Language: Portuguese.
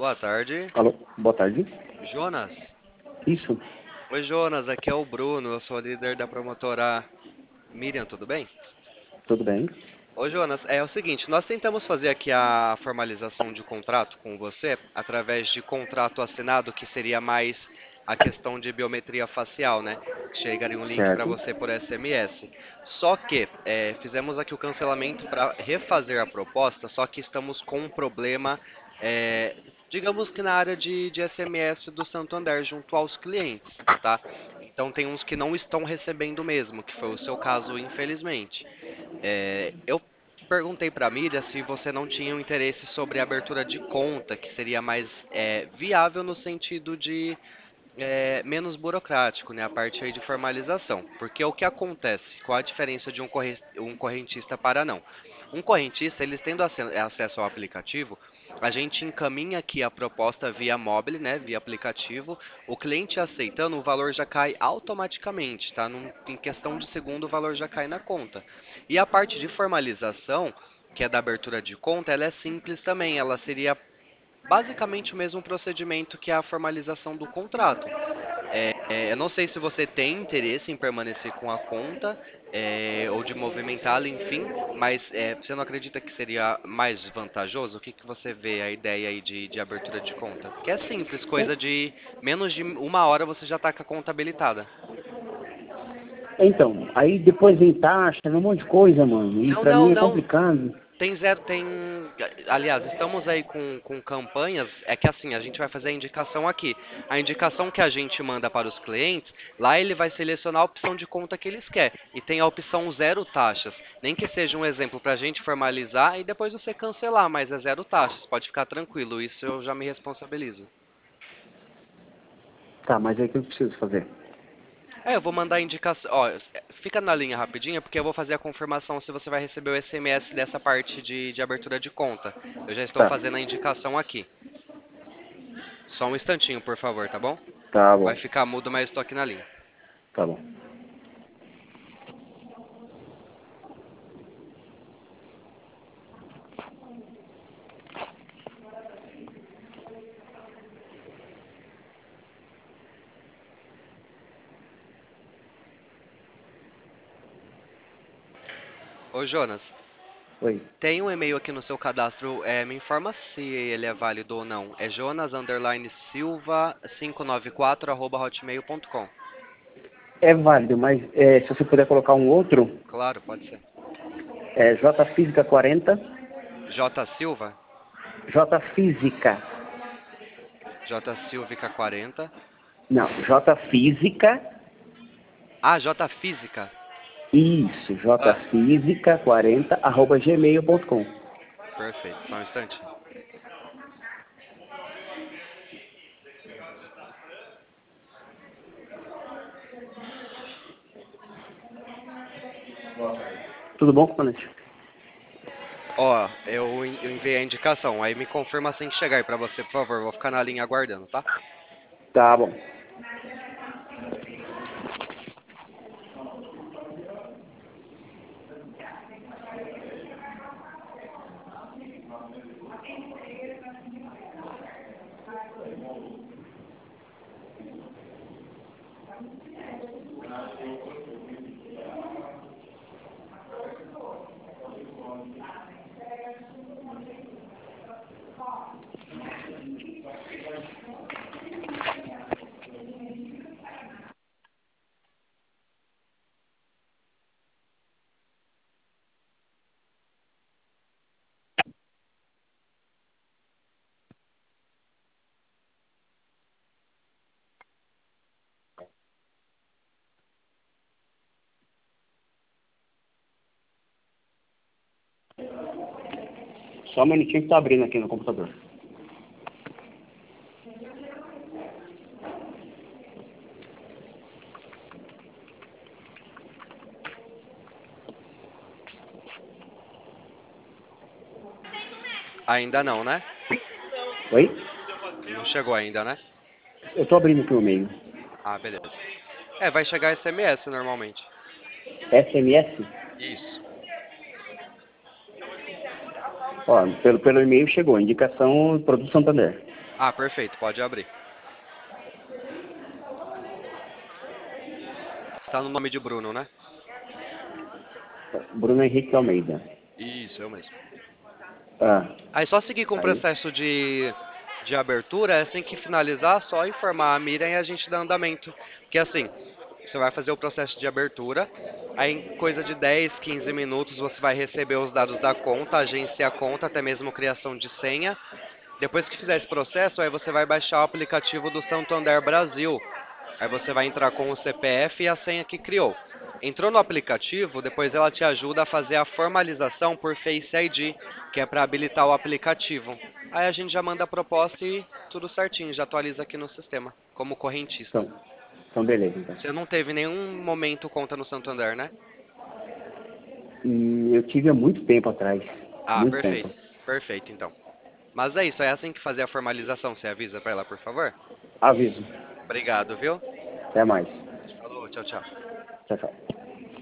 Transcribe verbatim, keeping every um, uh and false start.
Boa tarde. Alô, boa tarde. Jonas? Isso, Oi, Jonas, aqui é o Bruno, eu sou líder da promotora Miriam, tudo bem? tudo bem? Ô, Jonas, é o seguinte, nós tentamos fazer aqui a formalização de contrato com você através de contrato assinado, que seria mais a questão de biometria facial, né? Chegaria um link para Certo. você por S M S. Só que é, fizemos aqui o cancelamento para refazer a proposta, só que estamos com um problema, é, digamos que na área de, de S M S do Santander, junto aos clientes, tá? Então tem uns que não estão recebendo mesmo, que foi o seu caso, infelizmente. É, eu perguntei para a Miriam se você não tinha um interesse sobre a abertura de conta, que seria mais é, viável no sentido de é, menos burocrático, né, a parte aí de formalização. Porque o que acontece? Qual a diferença de um, corre- um correntista para não? Um correntista, eles tendo ace- acesso ao aplicativo, a gente encaminha aqui a proposta via mobile, né, via aplicativo. O cliente aceitando, o valor já cai automaticamente, tá? Num- em questão de segundo, o valor já cai na conta. E a parte de formalização, que é da abertura de conta, ela é simples também. Ela seria basicamente o mesmo procedimento que a formalização do contrato. É, eu não sei se você tem interesse em permanecer com a conta, é, ou de movimentá-la, enfim, mas é, você não acredita que seria mais vantajoso? O que que você vê a ideia aí de, de abertura de conta? Que é simples, coisa de menos de uma hora você já está com a conta habilitada. Então, aí depois vem taxa, vem um monte de coisa, mano. E Não, pra não, mim é não. complicado. Tem zero, tem. Aliás, estamos aí com, com campanhas. É que assim, a gente vai fazer a indicação aqui. A indicação que a gente manda para os clientes, lá ele vai selecionar a opção de conta que eles querem. E tem a opção zero taxas. Nem que seja um exemplo para a gente formalizar e depois você cancelar, mas é zero taxas. Pode ficar tranquilo, isso eu já me responsabilizo. Tá, mas aí o que eu preciso fazer? É, eu vou mandar a indicação. Ó, fica na linha rapidinho, porque eu vou fazer a confirmação se você vai receber o S M S dessa parte de, de abertura de conta. Eu já estou Tá, fazendo a indicação aqui. Só um instantinho, por favor, tá bom? tá bom, Vai ficar mudo, mas estou aqui na linha. tá bom. Ô, Jonas, Oi. tem um e-mail aqui no seu cadastro, é, me informa se ele é válido ou não. É jonas underline silva cinco nove quatro arroba hotmail ponto com. É válido, mas é, se você puder colocar um outro, Claro, pode ser. é jfísica quarenta, J Silva, jfísica, J Silvica quarenta. não, jfísica, Ah, J Física. isso, Ah, jfísica quarenta, arroba gmail ponto com. perfeito, só um instantinho. Tudo bom, comandante? Ó, eu, en- eu enviei a indicação, aí me confirma assim que chegar aí pra você, por favor. Vou ficar na linha aguardando, tá? Tá bom. Só um minutinho que tá abrindo aqui no computador. Ainda não, né? Oi? Não chegou ainda, né? Eu tô abrindo aqui o e-mail. Ah, beleza. É, vai chegar S M S normalmente. S M S? Isso. Ó, pelo, pelo e-mail chegou, indicação Produto Santander. Ah, perfeito, pode abrir. Tá no nome de Bruno, né? Bruno Henrique Almeida. Isso, eu mesmo. Ah, Aí só seguir com o aí. processo de, de abertura, assim que finalizar, só informar a Miriam e a gente dá andamento. Porque assim, você vai fazer o processo de abertura, aí em coisa de dez, quinze minutos você vai receber os dados da conta, agenciar a conta, até mesmo criação de senha. Depois que fizer esse processo, aí você vai baixar o aplicativo do Santander Brasil. Aí você vai entrar com o C P F e a senha que criou. Entrou no aplicativo, depois ela te ajuda a fazer a formalização por Face I D, que é para habilitar o aplicativo. Aí a gente já manda a proposta e tudo certinho, já atualiza aqui no sistema, como correntista. Então, então beleza, então. Você não teve nenhum momento conta no Santander, né? E eu tive há muito tempo atrás. Ah, Muito tempo. perfeito. Perfeito, então. Mas é isso, é assim que fazer a formalização. Você avisa para ela, por favor? Aviso. Obrigado, viu? Até mais. Falou, tchau, tchau. Tchau, tchau.